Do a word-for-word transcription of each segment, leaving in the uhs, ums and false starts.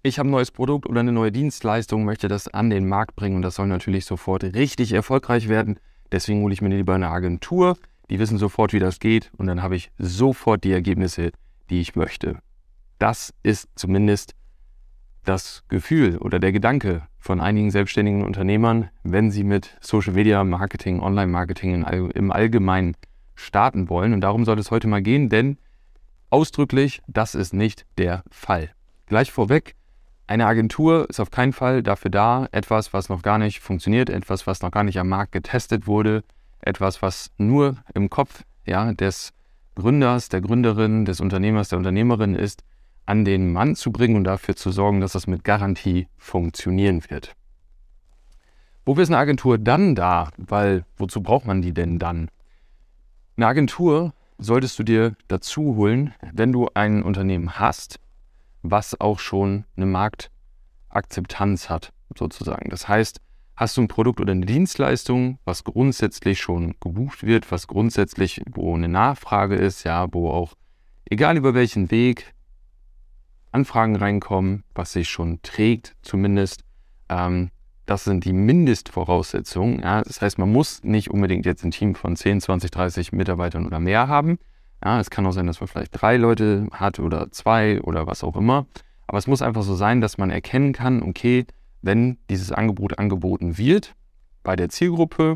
Ich habe ein neues Produkt oder eine neue Dienstleistung, möchte das an den Markt bringen und das soll natürlich sofort richtig erfolgreich werden. Deswegen hole ich mir lieber eine Agentur, die wissen sofort, wie das geht und dann habe ich sofort die Ergebnisse, die ich möchte. Das ist zumindest das Gefühl oder der Gedanke von einigen selbstständigen Unternehmern, wenn sie mit Social Media Marketing, Online-Marketing im Allgemeinen starten wollen. Und darum soll es heute mal gehen, denn ausdrücklich, das ist nicht der Fall. Gleich vorweg, eine Agentur ist auf keinen Fall dafür da, etwas, was noch gar nicht funktioniert, etwas, was noch gar nicht am Markt getestet wurde, etwas, was nur im Kopf ja, des Gründers, der Gründerin, des Unternehmers, der Unternehmerin ist, an den Mann zu bringen und dafür zu sorgen, dass das mit Garantie funktionieren wird. Wofür ist eine Agentur dann da? Weil, wozu braucht man die denn dann? Eine Agentur solltest du dir dazu holen, wenn du ein Unternehmen hast, was auch schon eine Marktakzeptanz hat, sozusagen. Das heißt, hast du ein Produkt oder eine Dienstleistung, was grundsätzlich schon gebucht wird, was grundsätzlich, wo eine Nachfrage ist, ja, wo auch, egal über welchen Weg, Anfragen reinkommen, was sich schon trägt zumindest, ähm, das sind die Mindestvoraussetzungen. Ja. Das heißt, man muss nicht unbedingt jetzt ein Team von zehn, zwanzig, dreißig Mitarbeitern oder mehr haben. Ja, es kann auch sein, dass man vielleicht drei Leute hat oder zwei oder was auch immer. Aber es muss einfach so sein, dass man erkennen kann, okay, wenn dieses Angebot angeboten wird bei der Zielgruppe,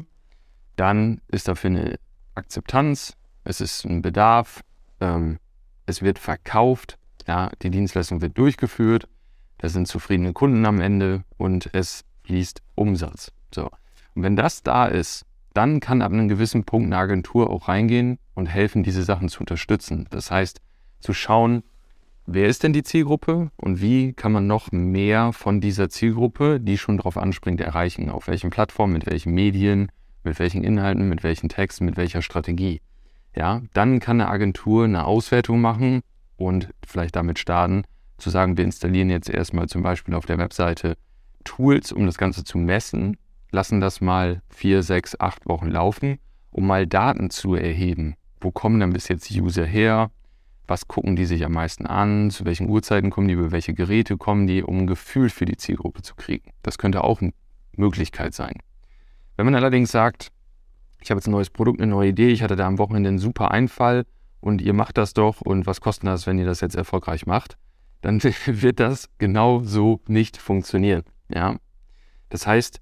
dann ist dafür eine Akzeptanz, es ist ein Bedarf, ähm, es wird verkauft, ja, die Dienstleistung wird durchgeführt, da sind zufriedene Kunden am Ende und es fließt Umsatz. So. Und wenn das da ist, dann kann ab einem gewissen Punkt eine Agentur auch reingehen und helfen, diese Sachen zu unterstützen. Das heißt, zu schauen, wer ist denn die Zielgruppe und wie kann man noch mehr von dieser Zielgruppe, die schon drauf anspringt, erreichen. Auf welchen Plattformen, mit welchen Medien, mit welchen Inhalten, mit welchen Texten, mit welcher Strategie. Ja, dann kann eine Agentur eine Auswertung machen und vielleicht damit starten, zu sagen, wir installieren jetzt erstmal zum Beispiel auf der Webseite Tools, um das Ganze zu messen, lassen das mal vier, sechs, acht Wochen laufen, um mal Daten zu erheben. Wo kommen dann bis jetzt die User her? Was gucken die sich am meisten an? Zu welchen Uhrzeiten kommen die? Über welche Geräte kommen die? Um ein Gefühl für die Zielgruppe zu kriegen. Das könnte auch eine Möglichkeit sein. Wenn man allerdings sagt, ich habe jetzt ein neues Produkt, eine neue Idee, ich hatte da am Wochenende einen super Einfall und ihr macht das doch und was kostet das, wenn ihr das jetzt erfolgreich macht, dann wird das genau so nicht funktionieren. Ja? Das heißt,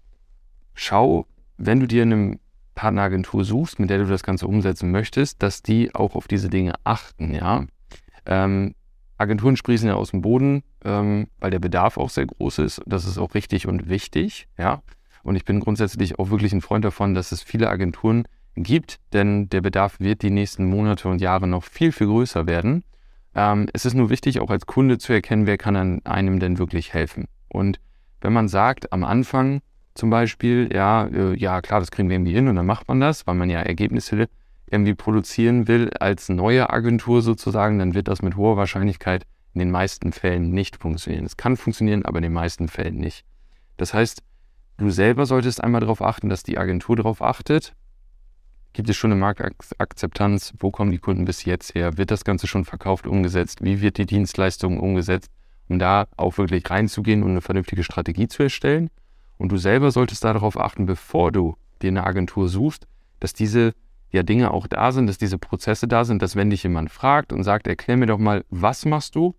schau, wenn du dir eine Partneragentur suchst, mit der du das Ganze umsetzen möchtest, dass die auch auf diese Dinge achten. Ja? Ähm, Agenturen sprießen ja aus dem Boden, ähm, weil der Bedarf auch sehr groß ist. Das ist auch richtig und wichtig. Ja? Und ich bin grundsätzlich auch wirklich ein Freund davon, dass es viele Agenturen gibt, denn der Bedarf wird die nächsten Monate und Jahre noch viel, viel größer werden. Ähm, es ist nur wichtig, auch als Kunde zu erkennen, wer kann an einem denn wirklich helfen. Und wenn man sagt, am Anfang zum Beispiel, ja, äh, ja klar, das kriegen wir irgendwie hin und dann macht man das, weil man ja Ergebnisse irgendwie produzieren will als neue Agentur sozusagen, dann wird das mit hoher Wahrscheinlichkeit in den meisten Fällen nicht funktionieren. Es kann funktionieren, aber in den meisten Fällen nicht. Das heißt, du selber solltest einmal darauf achten, dass die Agentur darauf achtet. Gibt es schon eine Marktakzeptanz? Wo kommen die Kunden bis jetzt her? Wird das Ganze schon verkauft, umgesetzt? Wie wird die Dienstleistung umgesetzt? Um da auch wirklich reinzugehen und eine vernünftige Strategie zu erstellen. Und du selber solltest darauf achten, bevor du dir eine Agentur suchst, dass diese ja, Dinge auch da sind, dass diese Prozesse da sind, dass wenn dich jemand fragt und sagt, erklär mir doch mal, was machst du,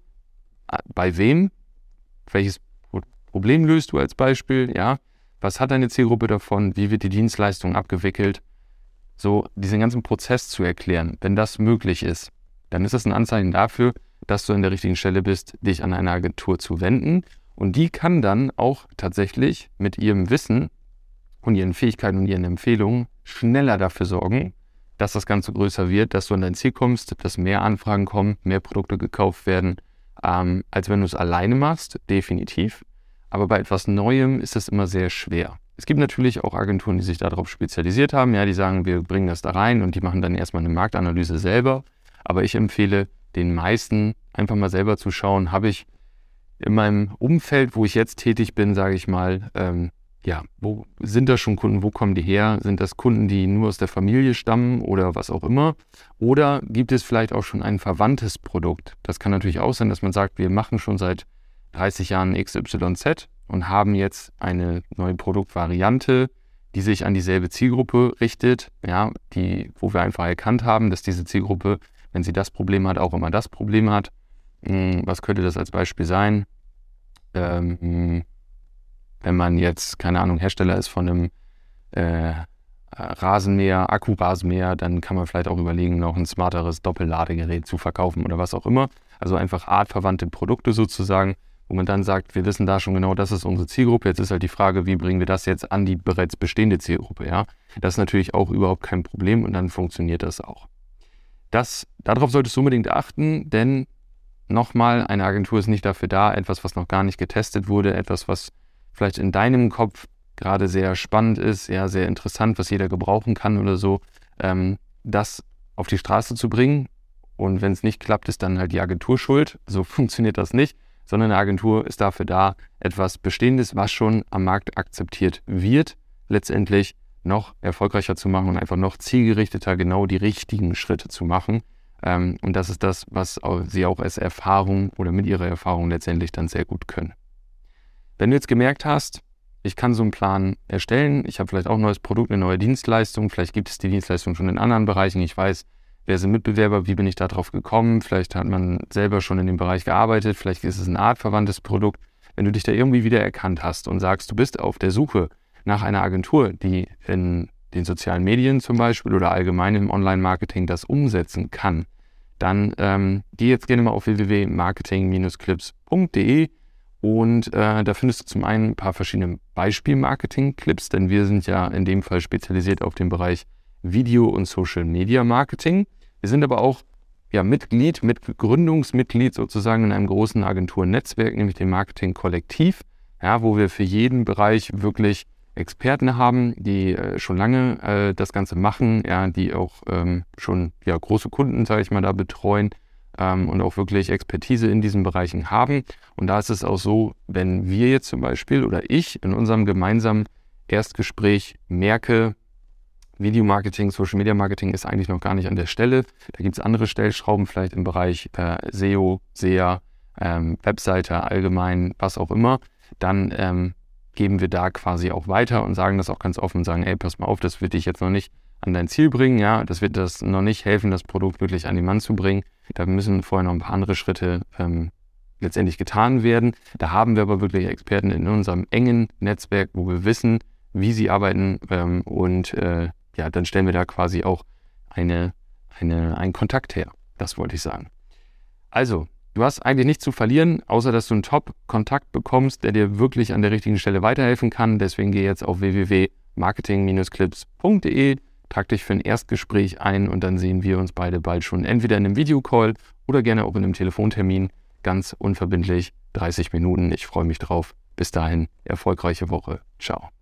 bei wem, welches Problem löst du als Beispiel, ja, was hat deine Zielgruppe davon, wie wird die Dienstleistung abgewickelt, so diesen ganzen Prozess zu erklären, wenn das möglich ist, dann ist das ein Anzeichen dafür, dass du an der richtigen Stelle bist, dich an eine Agentur zu wenden. Und die kann dann auch tatsächlich mit ihrem Wissen und ihren Fähigkeiten und ihren Empfehlungen schneller dafür sorgen, dass das Ganze größer wird, dass du an dein Ziel kommst, dass mehr Anfragen kommen, mehr Produkte gekauft werden, ähm, als wenn du es alleine machst, definitiv. Aber bei etwas Neuem ist das immer sehr schwer. Es gibt natürlich auch Agenturen, die sich darauf spezialisiert haben, ja, die sagen, wir bringen das da rein und die machen dann erstmal eine Marktanalyse selber. Aber ich empfehle den meisten, einfach mal selber zu schauen, habe ich in meinem Umfeld, wo ich jetzt tätig bin, sage ich mal, ähm, ja, wo sind da schon Kunden, wo kommen die her? Sind das Kunden, die nur aus der Familie stammen oder was auch immer? Oder gibt es vielleicht auch schon ein verwandtes Produkt? Das kann natürlich auch sein, dass man sagt, wir machen schon seit dreißig Jahren X Y Z und haben jetzt eine neue Produktvariante, die sich an dieselbe Zielgruppe richtet, ja, die, wo wir einfach erkannt haben, dass diese Zielgruppe, wenn sie das Problem hat, auch immer das Problem hat. Was könnte das als Beispiel sein? Ähm, wenn man jetzt, keine Ahnung, Hersteller ist von einem äh, Rasenmäher, Akkurasenmäher, dann kann man vielleicht auch überlegen, noch ein smarteres Doppelladegerät zu verkaufen oder was auch immer. Also einfach artverwandte Produkte sozusagen, wo man dann sagt, wir wissen da schon genau, das ist unsere Zielgruppe. Jetzt ist halt die Frage, wie bringen wir das jetzt an die bereits bestehende Zielgruppe? Ja? Das ist natürlich auch überhaupt kein Problem und dann funktioniert das auch. Das, darauf solltest du unbedingt achten, denn nochmal, eine Agentur ist nicht dafür da, etwas, was noch gar nicht getestet wurde, etwas, was vielleicht in deinem Kopf gerade sehr spannend ist, ja, sehr interessant, was jeder gebrauchen kann oder so, ähm, das auf die Straße zu bringen. Und wenn es nicht klappt, ist dann halt die Agentur schuld. So funktioniert das nicht, sondern eine Agentur ist dafür da, etwas Bestehendes, was schon am Markt akzeptiert wird, letztendlich noch erfolgreicher zu machen und einfach noch zielgerichteter genau die richtigen Schritte zu machen. Ähm, und das ist das, was sie auch als Erfahrung oder mit ihrer Erfahrung letztendlich dann sehr gut können. Wenn du jetzt gemerkt hast, ich kann so einen Plan erstellen, ich habe vielleicht auch ein neues Produkt, eine neue Dienstleistung, vielleicht gibt es die Dienstleistung schon in anderen Bereichen, ich weiß, wer sind Mitbewerber, wie bin ich da drauf gekommen, vielleicht hat man selber schon in dem Bereich gearbeitet, vielleicht ist es ein artverwandtes Produkt. Wenn du dich da irgendwie wieder erkannt hast und sagst, du bist auf der Suche nach einer Agentur, die in den sozialen Medien zum Beispiel oder allgemein im Online-Marketing das umsetzen kann, dann ähm, geh jetzt gerne mal auf w w w punkt marketing Bindestrich clips punkt de und äh, da findest du zum einen ein paar verschiedene Beispiel-Marketing-Clips, denn wir sind ja in dem Fall spezialisiert auf den Bereich Video- und Social-Media-Marketing. Wir sind aber auch ja, Mitglied, mit Gründungsmitglied sozusagen in einem großen Agenturnetzwerk, nämlich dem Marketing-Kollektiv, ja, wo wir für jeden Bereich wirklich Experten haben, die äh, schon lange äh, das Ganze machen, ja, die auch ähm, schon ja, große Kunden, sage ich mal, da betreuen ähm, und auch wirklich Expertise in diesen Bereichen haben. Und da ist es auch so, wenn wir jetzt zum Beispiel oder ich in unserem gemeinsamen Erstgespräch merke, Videomarketing, Social Media Marketing ist eigentlich noch gar nicht an der Stelle. Da gibt es andere Stellschrauben, vielleicht im Bereich äh, S E O, S E A, ähm, Webseite allgemein, was auch immer. Dann ähm, geben wir da quasi auch weiter und sagen das auch ganz offen und sagen, ey, pass mal auf, das wird dich jetzt noch nicht an dein Ziel bringen, ja, das wird das noch nicht helfen, das Produkt wirklich an den Mann zu bringen. Da müssen vorher noch ein paar andere Schritte ähm, letztendlich getan werden. Da haben wir aber wirklich Experten in unserem engen Netzwerk, wo wir wissen, wie sie arbeiten ähm, und äh, ja, dann stellen wir da quasi auch eine, eine, einen Kontakt her. Das wollte ich sagen. Also, du hast eigentlich nichts zu verlieren, außer dass du einen Top-Kontakt bekommst, der dir wirklich an der richtigen Stelle weiterhelfen kann. Deswegen geh jetzt auf w w w punkt marketing Bindestrich clips punkt de, trag dich für ein Erstgespräch ein und dann sehen wir uns beide bald schon entweder in einem Videocall oder gerne auch in einem Telefontermin. Ganz unverbindlich, dreißig Minuten. Ich freue mich drauf. Bis dahin, erfolgreiche Woche. Ciao.